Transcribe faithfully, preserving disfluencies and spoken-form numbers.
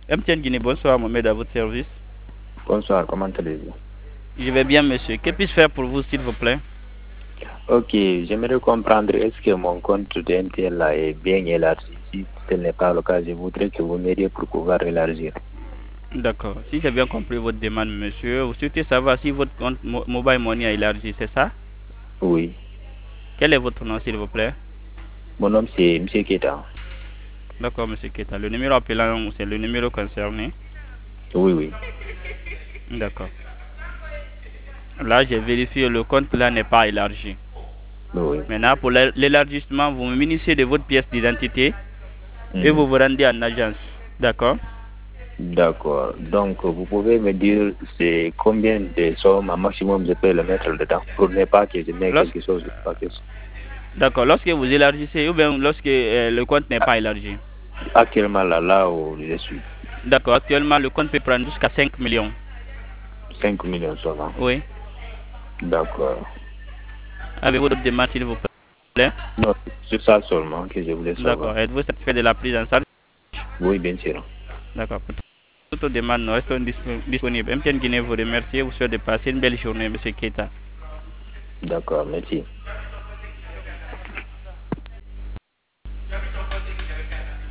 M T N Guinée, bonsoir, Mohamed, à votre service. Bonsoir, comment allez-vous? Je vais bien, monsieur. Que puis-je faire pour vous, s'il vous plaît? Ok, j'aimerais comprendre, est-ce que mon compte de M T N là est bien élargi? Si tel n'est pas le cas, je voudrais que vous m'aidiez pour pouvoir élargir. D'accord. Si j'ai bien compris votre demande, monsieur, vous souhaitez savoir si votre compte Mo- Mobile Money a élargi, c'est ça? Oui, Quel est votre nom, s'il vous plaît? mon nom c'est M. Keta. D'accord, monsieur Keta. Le numéro appelant, c'est le numéro concerné. Oui, oui, D'accord. Là, j'ai vérifié, le compte là n'est pas élargi. oui. Maintenant, pour l'é- l'élargissement, vous me munissez de votre pièce d'identité et vous Mhm. vous rendez en agence. D'accord? D'accord. Donc, vous pouvez me dire c'est combien de sommes un maximum je peux le mettre dedans pour ne pas que je mette Lorsque, quelque chose de paquet. d'accord. Lorsque vous élargissez ou bien lorsque euh, le compte n'est pas élargi. Actuellement là, là où je suis, D'accord. Actuellement, le compte peut prendre jusqu'à cinq millions. cinq millions seulement. Oui. D'accord. Avez-vous d'autres demandes, s'il vous plaît? Non, c'est ça seulement que je voulais D'accord. savoir. Êtes-vous satisfait de la prise en charge? Oui, bien sûr. D'accord. Pour toute demande, nous restons dispo- disponibles. M T N Guinée vous remercie et vous souhaite de passer une belle journée, monsieur Keita. D'accord, merci.